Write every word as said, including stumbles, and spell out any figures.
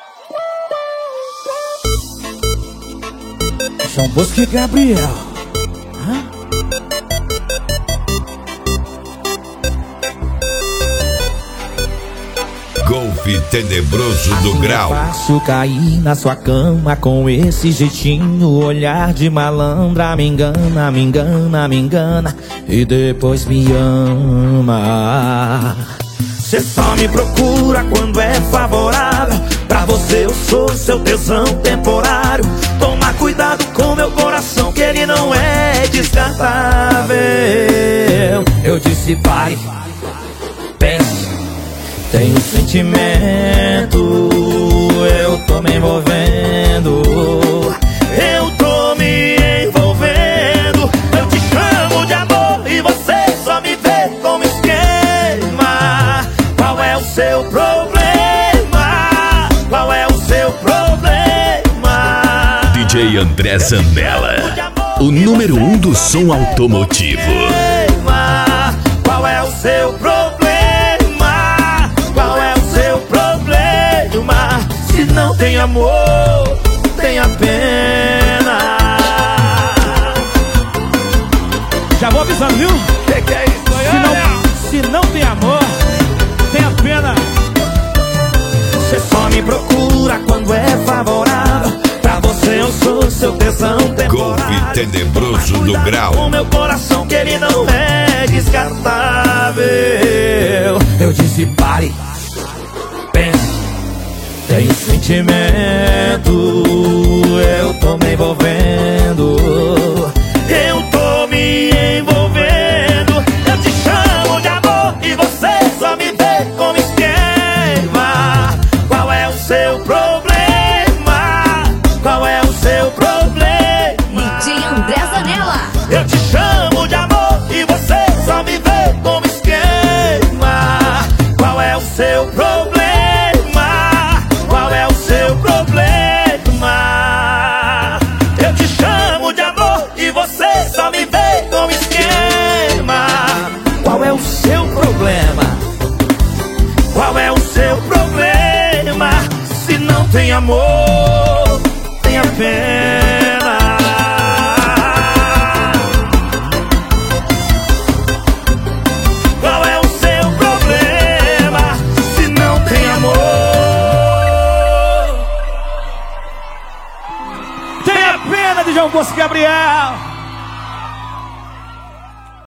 João Bosco e Gabriel. Hã? Golpe tenebroso do grau. Faço cair na sua cama com esse jeitinho, olhar de malandra. Me engana, me engana, me engana e depois me ama. Cê só me procura quando é favorável. Pra você eu sou seu tesão temporário. Toma cuidado com meu coração, que ele não é descartável. Eu disse pare, pense, tenho sentimento, eu tô me envolvendo, eu tô me envolvendo. Eu te chamo de amor e você só me vê como esquema. Qual é o seu problema? Qual é o seu problema? D J André Zanella, o número um do som automotivo. Qual é o seu problema? Se não tem amor, tenha pena. Já vou avisando, viu? Que que é isso aí? Se não, se não tem amor, tenha pena. Você só me procura quando é favorável. Pra você eu sou seu tesão temporário. Golpe tenebroso do grau. Com meu coração, que ele não é descartável. Eu disse pare, pense, tenho sentimento, eu tô me envolvendo, eu tô me envolvendo. Eu te chamo de amor e você só me vê como esquema. Qual é o seu problema? Qual é o seu problema? D J André Zanella. Eu te chamo de amor e você só me vê como esquema. Qual é o seu problema? Eu te chamo de amor e você só me vê como esquema. Qual é o seu problema? Qual é o seu problema? Se não tem amor, tenha pena. Qual é o seu problema? Se não tem amor, tenha pena de João Bosco e Gabriel.